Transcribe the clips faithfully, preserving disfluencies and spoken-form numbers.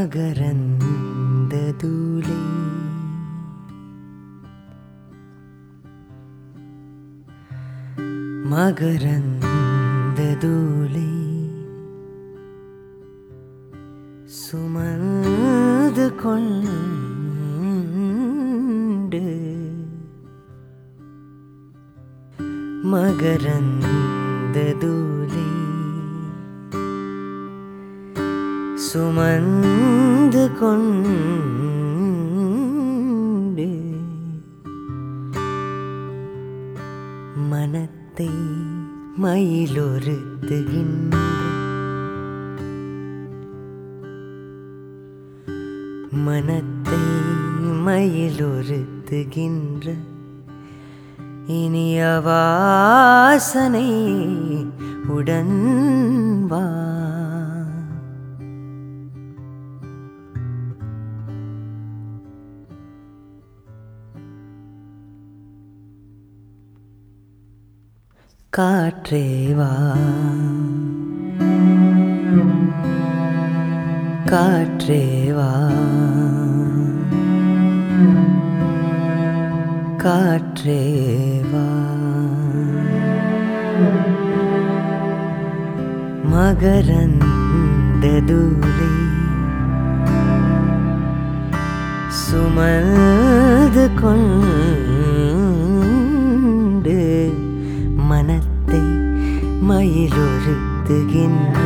மகரந்ததூளை மகரந்ததூளை சுமந்து கொண்டு மகரந்ததூளை சுமந்து கொண்டு மனத்தை மயிலொருத்துகின்ற மனத்தை மயிலொருத்துகின்ற இனிய வாசனை உடன் வா. காற்றே வா காற்றே வா காற்றே வா மகரந்ததூளை சுமந்து கொண்டு மனத்தை மயிலொருத்துகின்ற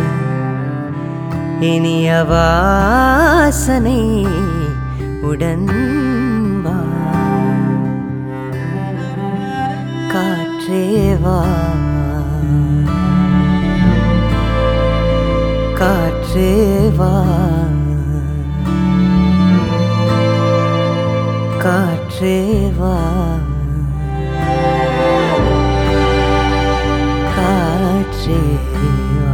இனிய வாசனை உடன் வா. காற்றே வா காற்றே வா காற்றே வா காற்றே வா.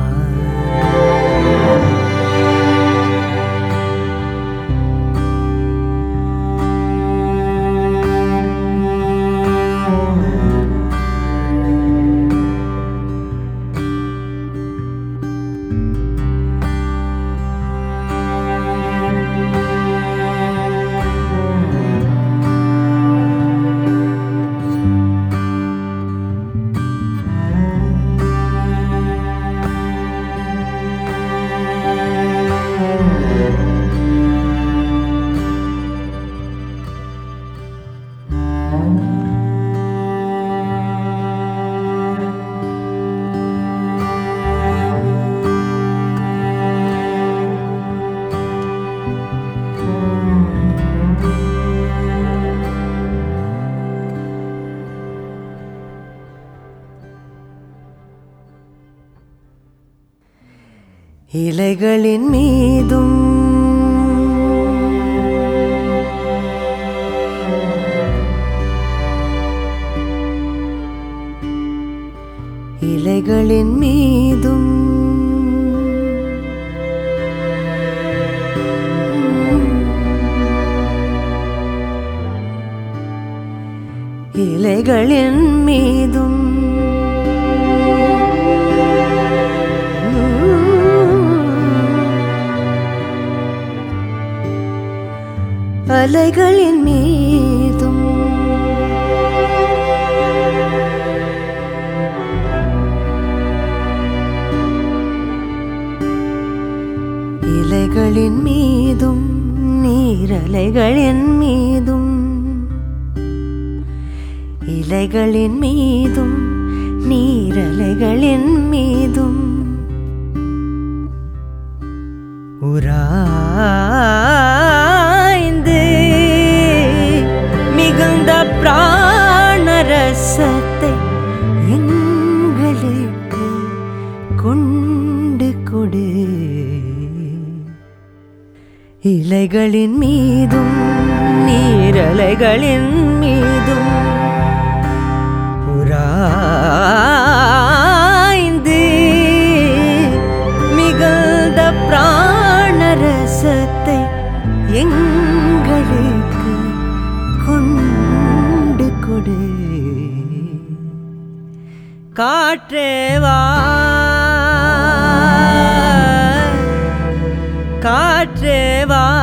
இலைகளின் மீதும் இலைகளின் மீதும் இலைகளின் மீதும் அலைகளின் மீதும் இலைகளின் மீதும் நீரலைகளின் மீதும் இலைகளின் மீதும் நீரலைகளின் மீதும் உராய்ந்து மிகுந்த பிராணரசத்தை எங்களுக்கு கொண்டு கொடு. இலைகளின் மீதும் நீரலைகளின் மீதும் உராய்ந்து மிகுந்த பிராணரசத்தை எங்களுக்கு கொண்டு கொடு. காற்றே வா காற்றே வா